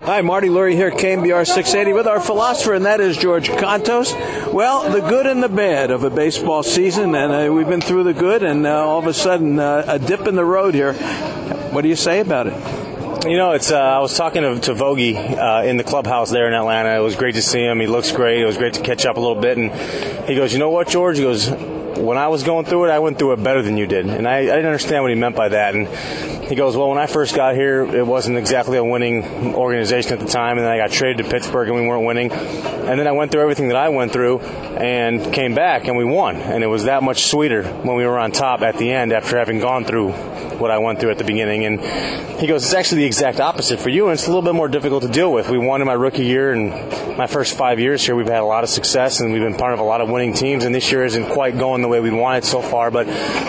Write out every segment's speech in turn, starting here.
Hi, Marty Lurie here, KMBR 680, with our philosopher, and that is George Contos. Well, the good and the bad of a baseball season, and we've been through the good, and all of a sudden, a dip in the road here. What do you say about it? You know, I was talking to Vogie in the clubhouse there in Atlanta. It was great to see him. He looks great. It was great to catch up a little bit. And he goes, you know what, George? He goes, when I was going through it, I went through it better than you did. And I didn't understand what he meant by that. And he goes, well, when I first got here, it wasn't exactly a winning organization at the time. And then I got traded to Pittsburgh and we weren't winning. And then I went through everything that I went through and came back and we won. And it was that much sweeter when we were on top at the end after having gone through what I went through at the beginning. And he goes, it's actually the exact opposite for you, and it's a little bit more difficult to deal with. We won in my rookie year, and my first 5 years here, we've had a lot of success, and we've been part of a lot of winning teams, and this year isn't quite going the way we wanted so far. But,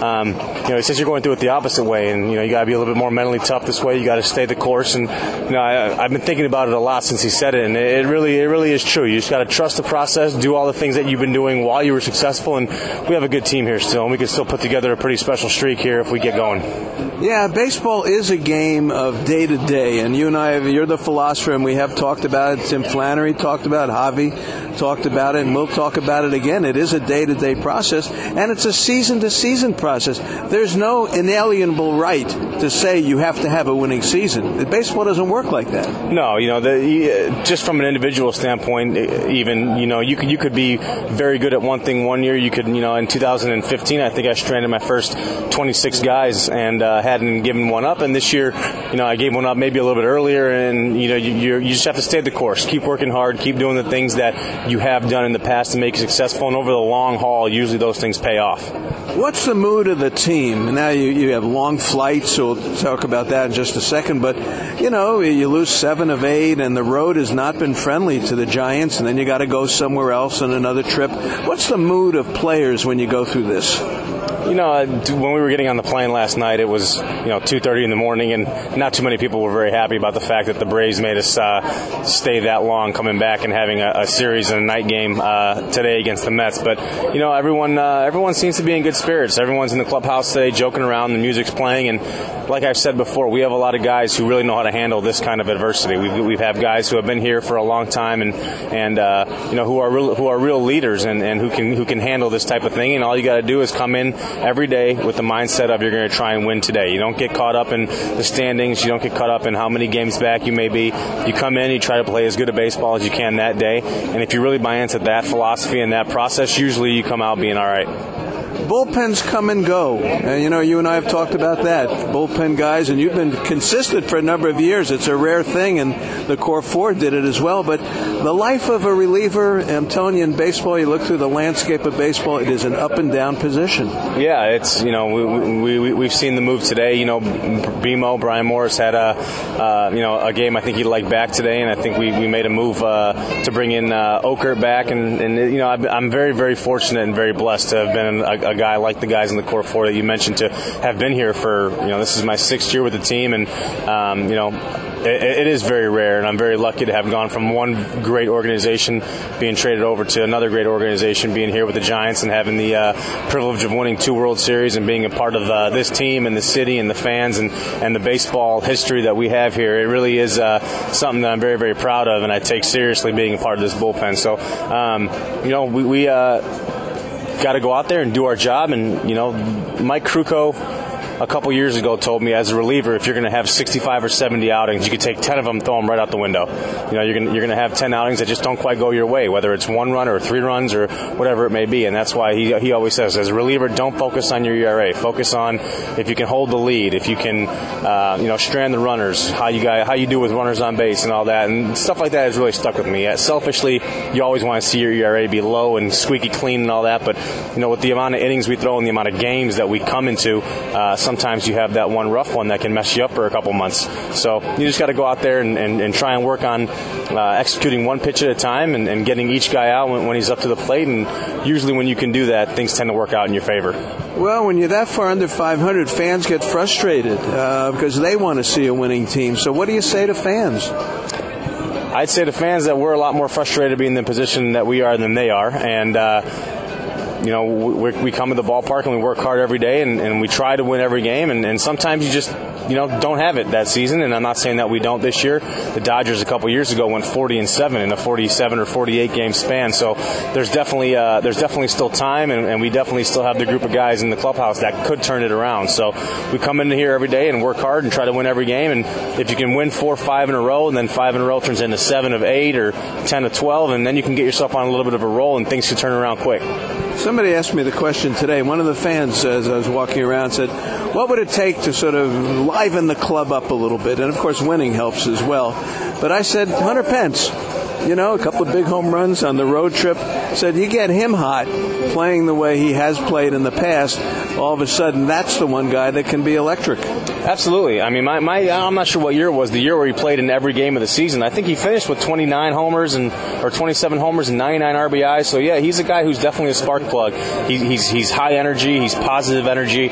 he says you're going through it the opposite way, and, you got to be a little bit more mentally tough this way. You got to stay the course. And, I've been thinking about it a lot since he said it, and it really is true. You just got to trust the process, do all the things that you've been doing while you were successful, and we have a good team here still, and we can still put together a pretty special streak here if we get going. Yeah, baseball is a game of day-to-day, and you and I, you're the philosopher, and we have talked about it. Tim Flannery talked about it, Javi talked about it, and we'll talk about it again. It is a day-to-day process, and it's a season-to-season process. There's no inalienable right to say you have to have a winning season. Baseball doesn't work like that. No, just from an individual standpoint, even, you could be very good at one thing one year. You could, in 2015, I think I stranded my first 26 guys and hadn't given one up, and this year, I gave one up maybe a little bit earlier, and you just have to stay the course, keep working hard, keep doing the things that you have done in the past to make you successful, and over the long haul, usually those things pay off. What's the mood of the team? Now you have long flights, so we'll talk about that in just a second, but you lose 7 of 8, and the road has not been friendly to the Giants, and then you got to go somewhere else on another trip. What's the mood of players when you go through this? When we were getting on the plane last night, it was, 2:30 in the morning, and not too many people were very happy about the fact that the Braves made us stay that long coming back and having a series and a night game today against the Mets. But, everyone seems to be in good spirits. Everyone's in the clubhouse today joking around, the music's playing, and like I've said before, we have a lot of guys who really know how to handle this kind of adversity. We've had guys who have been here for a long time and who are real leaders and who can handle this type of thing, and all you got to do is come in every day with the mindset of you're going to try and win today. You don't get caught up in the standings. You don't get caught up in how many games back you may be. You come in, you try to play as good a baseball as you can that day. And if you really buy into that philosophy and that process, usually you come out being all right. Bullpens come and go. You and I have talked about that. Bullpen guys, and you've been consistent for a number of years. It's a rare thing, and the Core 4 did it as well. But the life of a reliever, I'm telling you, in baseball, you look through the landscape of baseball, it is an up-and-down position. Yeah, it's, we've seen the move today. Brian Morris had a game I think he liked back today, and I think we made a move to bring in Okert back. And I'm very, very fortunate and very blessed to have been a guy like the guys in the Core 4 that you mentioned to have been here for, this is my 6th year with the team, and, it is very rare, and I'm very lucky to have gone from one great organization being traded over to another great organization, being here with the Giants and having the privilege of winning 2 World Series and being a part of this team and the city and the fans and the baseball history that we have here. It really is something that I'm very, very proud of, and I take seriously being a part of this bullpen. So, we got to go out there and do our job. And, Mike Krukow a couple years ago told me, as a reliever, if you're going to have 65 or 70 outings, you could take 10 of them, throw them right out the window. You're going to have 10 outings that just don't quite go your way, whether it's 1 run or 3 runs or whatever it may be. And that's why he always says, as a reliever, don't focus on your ERA. Focus on if you can hold the lead, if you can, strand the runners, how you do with runners on base and all that. And stuff like that has really stuck with me. Selfishly, you always want to see your ERA be low and squeaky clean and all that. But, with the amount of innings we throw and the amount of games that we come into, sometimes you have that one rough one that can mess you up for a couple months. So you just got to go out there and try and work on executing one pitch at a time and getting each guy out when he's up to the plate. And usually when you can do that, things tend to work out in your favor. Well, when you're that far under 500, fans get frustrated because they want to see a winning team. So what do you say to fans? I'd say to fans that we're a lot more frustrated being in the position that we are than they are. And we come to the ballpark and we work hard every day and we try to win every game. And sometimes you just don't have it that season, and I'm not saying that we don't this year. The Dodgers a couple years ago went 40-7 in a 47 or 48 game span. So there's definitely still time, and we definitely still have the group of guys in the clubhouse that could turn it around. So we come into here every day and work hard and try to win every game. And if you can win 4 or 5 in a row, and then 5 in a row turns into 7 of 8 or 10 of 12, and then you can get yourself on a little bit of a roll, and things can turn around quick. Somebody asked me the question today. One of the fans, as I was walking around, said, what would it take to sort of liven the club up a little bit? And, of course, winning helps as well. But I said, Hunter Pence, a couple of big home runs on the road trip. Said, you get him hot playing the way he has played in the past, all of a sudden that's the one guy that can be electric. Absolutely. I mean, I'm not sure what year it was, the year where he played in every game of the season. I think he finished with 29 homers or 27 homers and 99 RBIs. So, yeah, he's a guy who's definitely a spark plug. He's high energy. He's positive energy.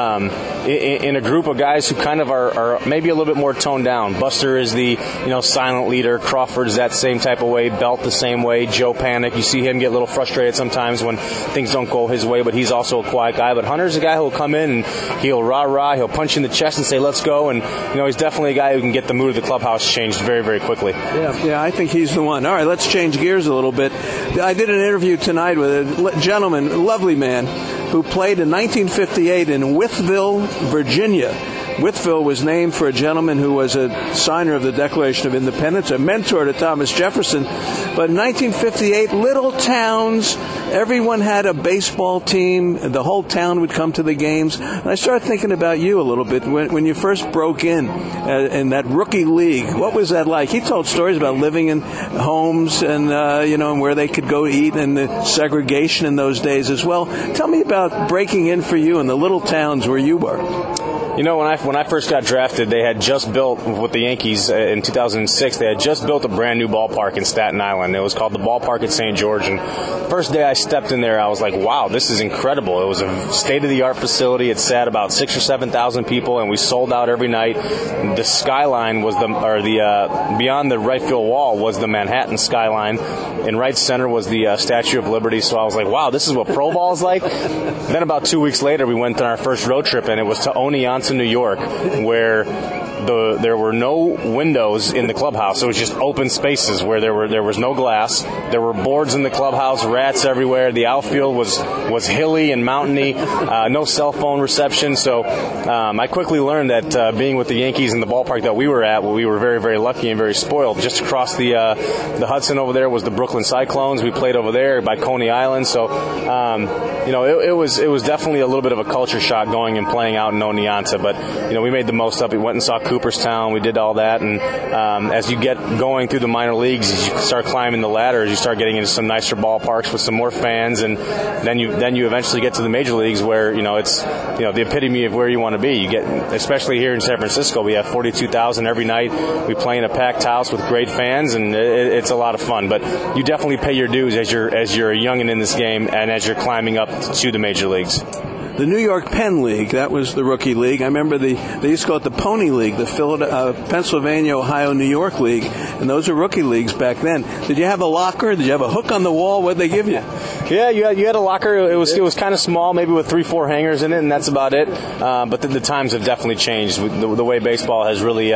In a group of guys who kind of are maybe a little bit more toned down. Buster is the, silent leader. Crawford is that same type of way. Belt the same way. Joe Panic. You see him get a little frustrated sometimes when things don't go his way, but he's also a quiet guy. But Hunter's a guy who will come in and he'll rah-rah. He'll punch you in the chest and say, let's go. And, he's definitely a guy who can get the mood of the clubhouse changed very, very quickly. Yeah, I think he's the one. All right, let's change gears a little bit. I did an interview tonight with a gentleman, a lovely man, who played in 1958 in Wytheville, Virginia. Wytheville was named for a gentleman who was a signer of the Declaration of Independence, a mentor to Thomas Jefferson. But in 1958, little towns, everyone had a baseball team. The whole town would come to the games. And I started thinking about you a little bit. When you first broke in that rookie league, what was that like? He told stories about living in homes and, and where they could go eat and the segregation in those days as well. Tell me about breaking in for you in the little towns where you were. When I first got drafted, they had just built, with the Yankees in 2006, they had just built a brand new ballpark in Staten Island. It was called the Ballpark at St. George. And first day I stepped in there, I was like, wow, this is incredible. It was a state-of-the-art facility. It sat about 6,000 or 7,000 people, and we sold out every night. The skyline was beyond the right field wall was the Manhattan skyline. In right center was the Statue of Liberty. So I was like, wow, this is what pro ball is like. Then about 2 weeks later, we went on our first road trip, and it was to Oneonta, New York, where there were no windows in the clubhouse. It was just open spaces where there was no glass. There were boards in the clubhouse, rats everywhere. The outfield was hilly and mountainy, no cell phone reception. So I quickly learned that being with the Yankees in the ballpark that we were at, we were very, very lucky and very spoiled. Just across the Hudson over there was the Brooklyn Cyclones. We played over there by Coney Island. So it was definitely a little bit of a culture shock going and playing out in Oneonta. But we made the most of it. We went and saw Cooperstown. We did all that, and as you get going through the minor leagues, as you start climbing the ladder, as you start getting into some nicer ballparks with some more fans, and then you eventually get to the major leagues where it's the epitome of where you want to be. You get, especially here in San Francisco, we have 42,000 every night. We play in a packed house with great fans, and it's a lot of fun. But you definitely pay your dues as you're a youngin' in this game, and as you're climbing up to the major leagues. The New York Penn League, that was the rookie league. I remember they used to call it the Pony League, the Pennsylvania, Ohio, New York League, and those are rookie leagues back then. Did you have a locker? Did you have a hook on the wall? What did they give you? Yeah, you had a locker. It was kind of small, maybe with 3-4 hangers in it, and that's about it. But the times have definitely changed. The way baseball has really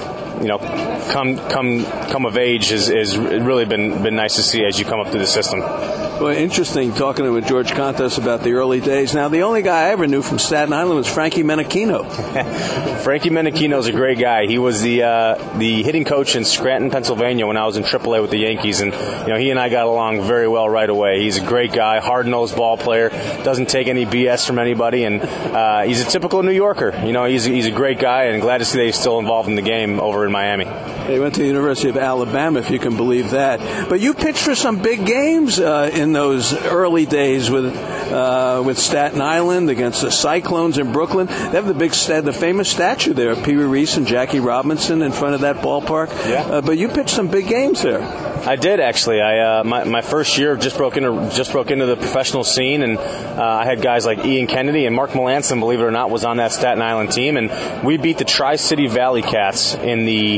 come of age has really been nice to see as you come up through the system. Well, interesting talking with George Contos about the early days. Now, the only guy I ever knew from Staten Island was Frankie Menechino. Frankie Menechino's a great guy. He was the hitting coach in Scranton, Pennsylvania when I was in AAA with the Yankees, and he and I got along very well right away. He's a great guy, hard-nosed ball player, doesn't take any BS from anybody, and he's a typical New Yorker. He's a great guy, and glad to see that he's still involved in the game over in Miami. He went to the University of Alabama, if you can believe that. But you pitched for some big games in those early days with Staten Island against the Cyclones in Brooklyn. They have the famous statue there of Pee Wee Reese and Jackie Robinson in front of that ballpark. Yeah. But you pitched some big games there. I did, actually. My first year just broke into the professional scene, and I had guys like Ian Kennedy and Mark Melanson, believe it or not, was on that Staten Island team, and we beat the Tri-City Valley Cats in the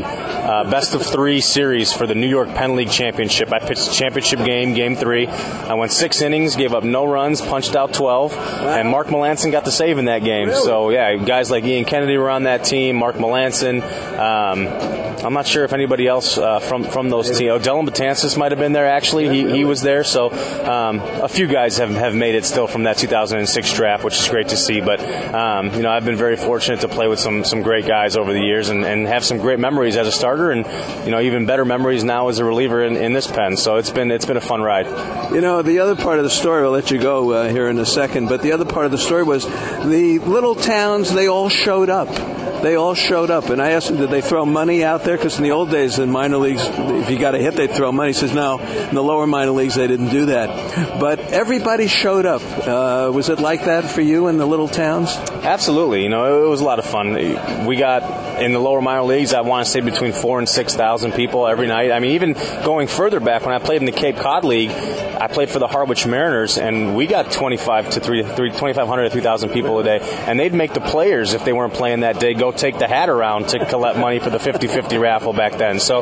best of 3 series for the New York Penn League Championship. I pitched the championship game 3. I went 6 innings, gave up no runs, punched out 12, and Mark Melancon got the save in that game. Really? So, yeah, guys like Ian Kennedy were on that team, Mark Melancon. I'm not sure if anybody else from those teams. Dylan Betances might have been there, actually. He was there. So a few guys have made it still from that 2006 draft, which is great to see. But, I've been very fortunate to play with some great guys over the years and have some great memories as a starter and, even better memories now as a reliever in this pen. So it's been a fun ride. The other part of the story, I'll let you go here in a second, but the other part of the story was the little towns, they all showed up. And I asked him, did they throw money out there? Because in the old days, in minor leagues, if you got a hit, they'd throw money. He says, no, in the lower minor leagues, they didn't do that. But everybody showed up. Was it like that for you in the little towns? Absolutely. It was a lot of fun. We got, in the lower minor leagues, I want to say between 4,000 and 6,000 people every night. I mean, even going further back, when I played in the Cape Cod League, I played for the Harwich Mariners, and we got 2,500 to 3,000 people a day. And they'd make the players, if they weren't playing that day, go take the hat around to collect money for the 50-50 raffle back then. So,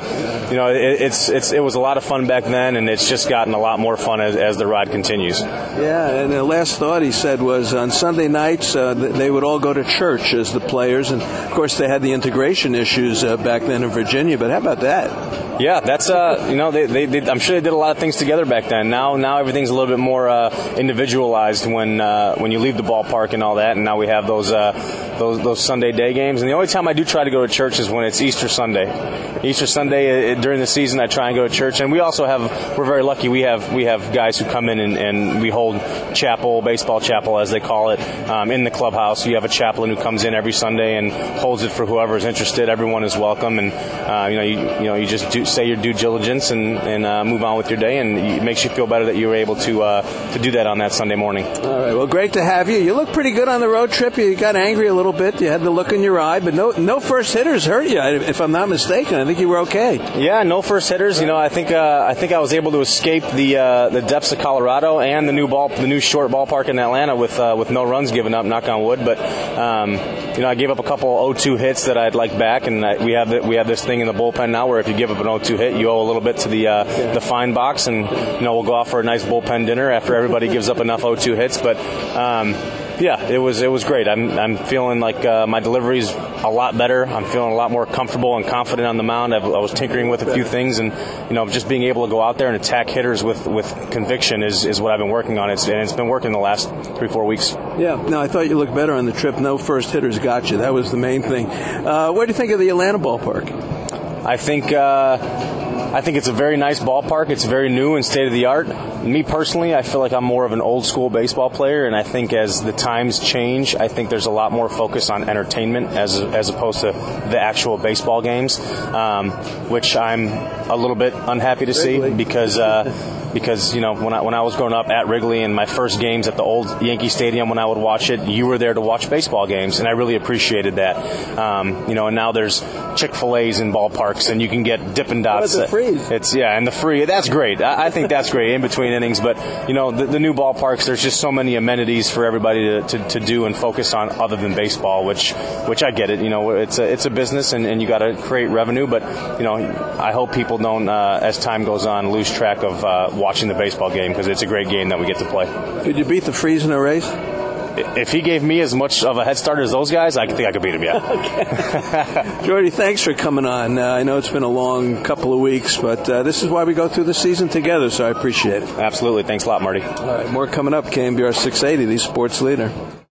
it was a lot of fun back then, and it's just gotten a lot more fun as the ride continues. Yeah, and the last thought he said was on Sunday nights they would all go to church as the players, and of course they had the integration issues back then in Virginia. But how about that? Yeah, that's they I'm sure they did a lot of things together back then. Now everything's a little bit more individualized when you leave the ballpark and all that. And now we have those Sunday day games. And the only time I do try to go to church is when it's Easter Sunday. Easter Sunday during the season, I try and go to church. And we also we're very lucky. We have guys who come in and we hold chapel, baseball chapel as they call it, in the clubhouse. You have a chaplain who comes in every Sunday and holds it for whoever is interested. Everyone is welcome, and you just say your due diligence and move on with your day, and it makes you feel better that you were able to do that on that Sunday morning. All right, well, great to have you. You look pretty good on the road trip. You got angry a little bit. You had the look in your eye, but no first hitters hurt you, if I'm not mistaken. I think you were okay. Yeah, no first hitters. I think I was able to escape the depths of Colorado and the new short ballpark in Atlanta with no runs given up. Knock on wood, but I gave up a couple 0-2 hits that I'd like back, and we have this thing in the bullpen now where if you give up an 0-2 hit, you owe a little bit to the fine box, and we'll go out for a nice bullpen dinner after everybody gives up enough 0-2 hits. But yeah, it was great. I'm feeling like my delivery's a lot better. I'm feeling a lot more comfortable and confident on the mound. I was tinkering with a few things, and just being able to go out there and attack hitters with conviction is what I've been working on. It's been working the last 3-4 weeks. Yeah, no, I thought you looked better on the trip. No first hitters got you. That was the main thing. What do you think of the Atlanta ballpark? I think it's a very nice ballpark. It's very new and state-of-the-art. Me personally, I feel like I'm more of an old-school baseball player, and I think as the times change, I think there's a lot more focus on entertainment as opposed to the actual baseball games, which I'm a little bit unhappy to see because when I was growing up at Wrigley and my first games at the old Yankee Stadium, when I would watch it, you were there to watch baseball games, and I really appreciated that. And now there's Chick-fil-A's in ballparks, and you can get Dippin' Dots. The freeze. And the free. That's great. I think that's great in between innings. But the new ballparks, there's just so many amenities for everybody to do and focus on other than baseball, which I get it. It's a business, and you got to create revenue. But I hope people don't, as time goes on, lose track of watching the baseball game, because it's a great game that we get to play. Could you beat the freeze in a race? If he gave me as much of a head start as those guys, I think I could beat him, yeah. Okay. Jordy, thanks for coming on. I know it's been a long couple of weeks, but this is why we go through the season together, so I appreciate it. Absolutely. Thanks a lot, Marty. All right, more coming up. KNBR 680, the sports leader.